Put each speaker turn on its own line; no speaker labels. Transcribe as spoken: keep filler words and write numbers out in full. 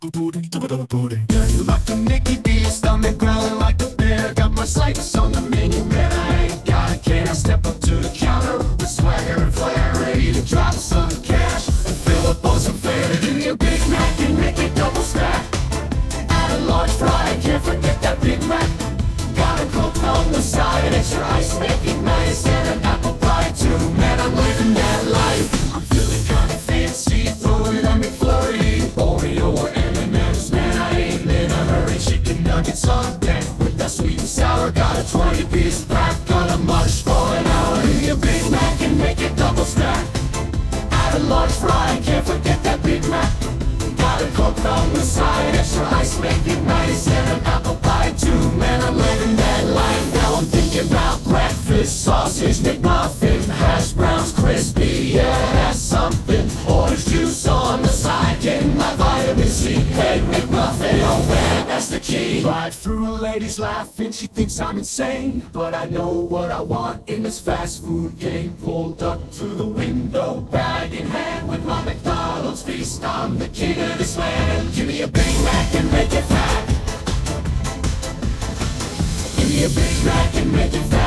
Dirty like the Mickey D, stomach growling like a bear. Got my sights on the menu, man, I ain't got a care. I step up to the counter with swagger and flair, ready to drop some cash and fill up on some fare. Give me a Big Mac and make it double stack. Add a large fry, can't forget that Big Mac. Got a Coke on the side and extra ice, make it nice, and an apple pie too. Man, I'm living that life. I'm feeling kinda fancy, throwing on McFlurry, Oreo or M and M's. Man, I ain't in a hurry. Chicken nuggets on deck with that sweet and sour. Got a twenty piece pack, gonna munch for an hour. Give me a Big Mac and make it double stack. Add a large fry, can't forget that Big Mac. Got a Coke on the side, extra ice, make it nice, and an apple pie too. Man, I'm living that life. Now I'm thinking about breakfast, sausage, McMuffin, hash browns, crispy, yeah, that's something. Orange juice on the side, getting my vitamin C. Egg McMuffin, oh man, that's the key. Ride through, a lady's laughing, she thinks I'm insane, but I know what I want in this fast food game. Pulled up to the window, bag in hand, with my McDonald's feast. I'm the king of this land. Give me a Big Mac and make it fat. Give me a Big Mac and make it fat.